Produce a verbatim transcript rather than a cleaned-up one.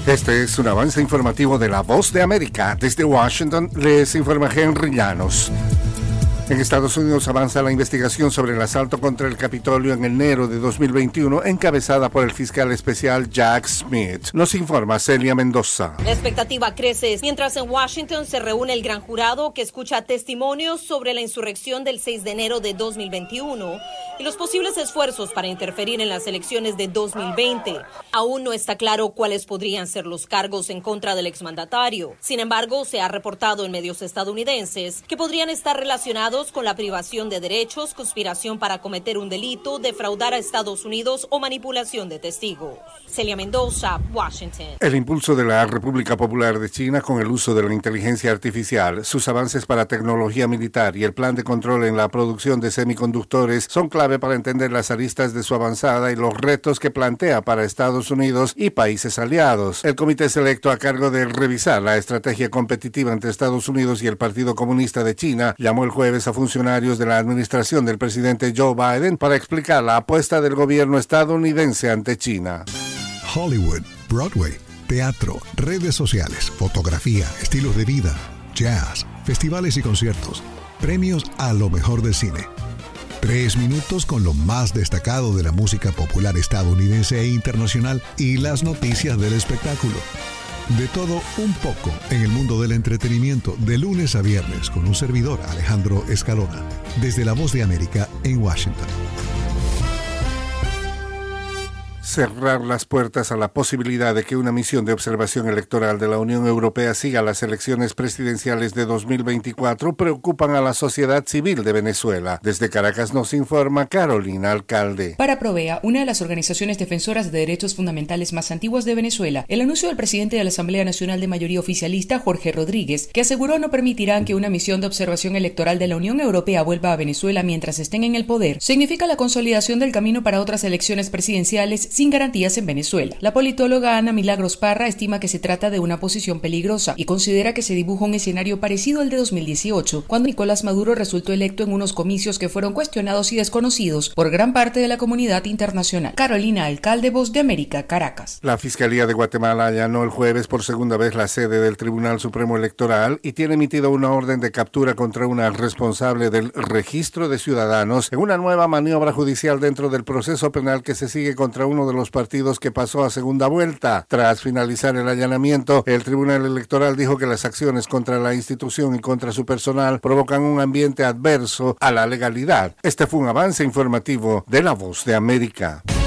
Este es un avance informativo de La Voz de América. Desde Washington les informa Henry Llanos. En Estados Unidos avanza la investigación sobre el asalto contra el Capitolio en enero de dos mil veintiuno, encabezada por el fiscal especial Jack Smith. Nos informa Celia Mendoza. La expectativa crece mientras en Washington se reúne el gran jurado que escucha testimonios sobre la insurrección del seis de enero de dos mil veintiuno y los posibles esfuerzos para interferir en las elecciones de dos mil veinte. Aún no está claro cuáles podrían ser los cargos en contra del exmandatario. Sin embargo, se ha reportado en medios estadounidenses que podrían estar relacionados con la privación de derechos, conspiración para cometer un delito, defraudar a Estados Unidos o manipulación de testigos. Celia Mendoza, Washington. El impulso de la República Popular de China con el uso de la inteligencia artificial, sus avances para tecnología militar y el plan de control en la producción de semiconductores son clave para entender las aristas de su avanzada y los retos que plantea para Estados Unidos y países aliados. El comité selecto a cargo de revisar la estrategia competitiva entre Estados Unidos y el Partido Comunista de China llamó el jueves a funcionarios de la administración del presidente Joe Biden para explicar la apuesta del gobierno estadounidense ante China. Hollywood, Broadway, teatro, redes sociales, fotografía, estilos de vida, jazz, festivales y conciertos, premios a lo mejor del cine. Tres minutos con lo más destacado de la música popular estadounidense e internacional y las noticias del espectáculo. De todo un poco en el mundo del entretenimiento de lunes a viernes con un servidor, Alejandro Escalona, desde La Voz de América en Washington. Cerrar las puertas a la posibilidad de que una misión de observación electoral de la Unión Europea siga las elecciones presidenciales de dos mil veinticuatro preocupan a la sociedad civil de Venezuela. Desde Caracas nos informa Carolina Alcalde. Para Provea, una de las organizaciones defensoras de derechos fundamentales más antiguas de Venezuela, el anuncio del presidente de la Asamblea Nacional de Mayoría Oficialista, Jorge Rodríguez, que aseguró no permitirán que una misión de observación electoral de la Unión Europea vuelva a Venezuela mientras estén en el poder, significa la consolidación del camino para otras elecciones presidenciales sin garantías en Venezuela. La politóloga Ana Milagros Parra estima que se trata de una posición peligrosa y considera que se dibuja un escenario parecido al de dos mil dieciocho, cuando Nicolás Maduro resultó electo en unos comicios que fueron cuestionados y desconocidos por gran parte de la comunidad internacional. Carolina Alcalde, Voz de América, Caracas. La Fiscalía de Guatemala allanó el jueves por segunda vez la sede del Tribunal Supremo Electoral y tiene emitida una orden de captura contra una responsable del registro de ciudadanos en una nueva maniobra judicial dentro del proceso penal que se sigue contra uno de los partidos que pasó a segunda vuelta. Tras finalizar el allanamiento, el Tribunal Electoral dijo que las acciones contra la institución y contra su personal provocan un ambiente adverso a la legalidad. Este fue un avance informativo de La Voz de América.